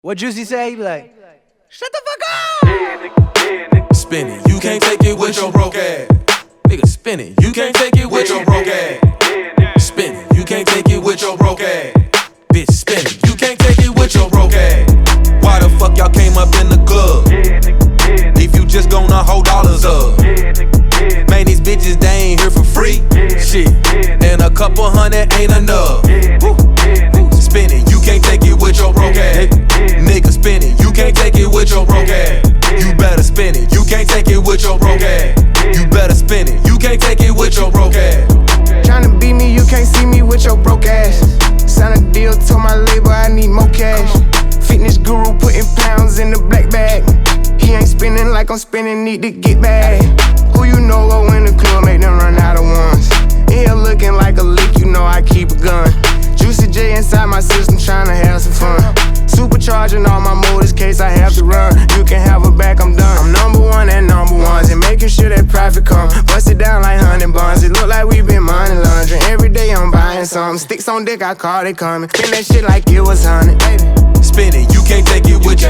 What Juicy say? He be like, shut the fuck up! Spinning, you can't take it with your broke ass. Nigga spinning, you can't take it with your broke ass. Spinning, you can't take it with your broke ass. Bitch spinning, you can't take it with your broke ass. Why the fuck y'all came up in the club? If you just gonna hold dollars up. Man, these bitches, they ain't here for free. Shit, and a couple hundred ain't enough. Spinning, you can't take it with your broke ass. Nigga spinning, you can't take it with your broke ass. You better spin it, you can't take it with your broke ass. You better spin it, you can't take it with your broke ass. Tryna beat me, you can't see me with your broke ass. Sign a deal, told my label I need more cash. Fitness guru putting pounds in the black bag. He ain't spinning like I'm spinning, need to get back. Who you know go in the club, make them run out of ones. In here looking like a lick, you know I keep a gun. Juicy J inside my system, tryna have some fun. Supercharging all my motors, case I have to run. You can have her back, I'm done. I'm number one and number ones, and making sure that profit come. Bust it down like honey buns. It look like we been money laundering. Every day I'm buying something. Sticks on dick, I call it coming. Spin that shit like it was honey. Spinning, you can't take it with you.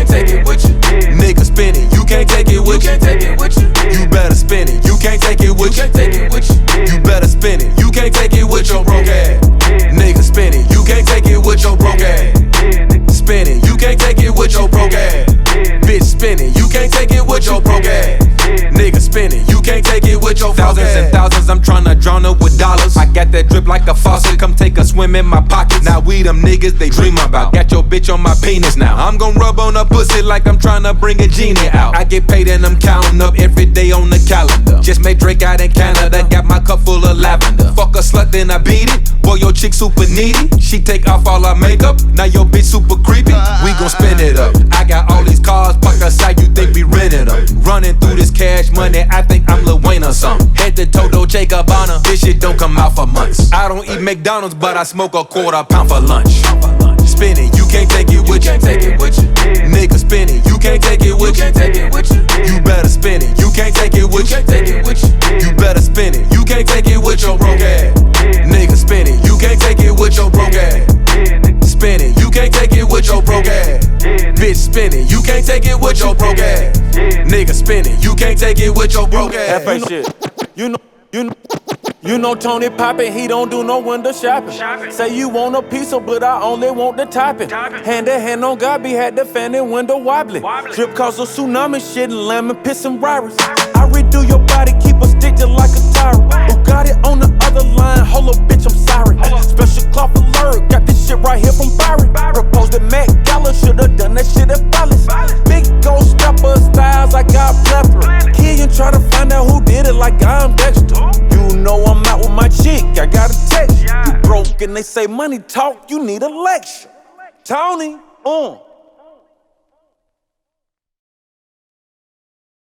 Nigga spinning, you can't take it with you. You better spin it, you can't take it with you. You better spin it, you can't take it with your broke ass. Nigga spinning, you can't take it with your broke ass. Spinning, you can't take it with your broke ass. Bitch spinning, you can't take it with your broke ass. Nigga spinning, you can't take it with your broke ass. Thousands and thousands, I'm tryna drown her with dollars. I got that drip like a faucet, come take a swim in my pockets. Now we them niggas they dream about. Got your bitch on my penis now. I'm gon' rub on her pussy like I'm tryna bring a genie out. I get paid and I'm counting up every day on the calendar. Just made Drake out in Canada, got my cup full of lavender. Fuck a slut then I beat it. Boy, your chick super needy. She take off all her makeup, now your bitch super creepy. We gon' spin it up. I got all these cars parked outside, you think we rented them. Running through this cash money, I think I'm Lil Wayne or something. Head to Todo Gabbana, this shit don't come out for months. I don't eat McDonald's, but I smoke a quarter-pound for lunch. Spinning, you can't take it with you. Nigga spinning, you can't take it with you. You better spin it, you can't take it with you. You better spin it, you can't take it with your broke ass. Nigga spinning, you can't take it with your broke ass. Spinning, you can't take it with your broke ass. Bitch spinning, you can't take it with your broke ass. Nigga spinning, you can't take it with your broke ass. That ain't shit. You know Tony Poppin', he don't do no window shopping. Say you want a pizza, but I only want the topping. Hand to hand on God, be had the fan and window wobbly. Drip cause a tsunami, shit and lemon, piss and rivals. I redo your body, keep a stick just like a tyrant. Who got it on the other line? Hold up, bitch, I'm sorry. Special cloth alert, got this shit right here from Barry. Proposed at Mac Gala, should've done that shit at Ballas. Big ghost stepper styles, I got plethora. Killian try to find out who did it like I'm Dexter. You know I'm out with my chick, I got a text. You broke and they say money talk, you need a lecture. Tony,